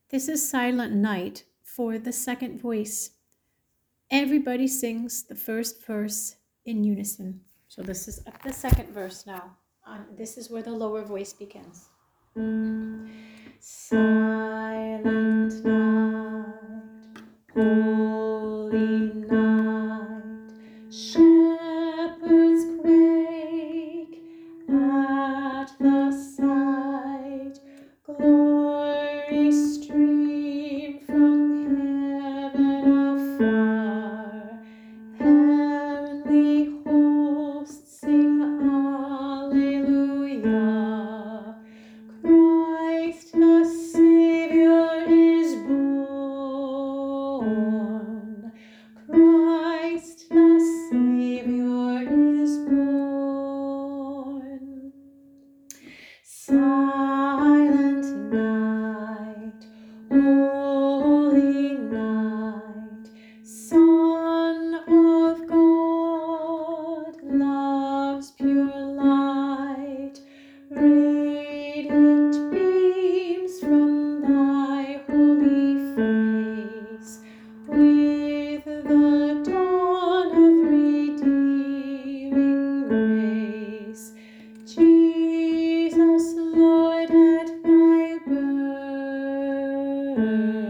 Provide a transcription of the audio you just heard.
This is Silent Night for the second voice. Everybody sings the first verse in unison. So this is the second verse now. This is where the lower voice begins. Silent night, holy night, shepherds quake at the sight, glory stream from heaven afar, heavenly hosts sing Alleluia. Christ the Savior is born. Christ the Savior is born. Silent night, holy night, Son of God, love's pure light, radiant beams from thy holy face, with the dawn of redeeming grace. Jesus, Lord, at thy birth,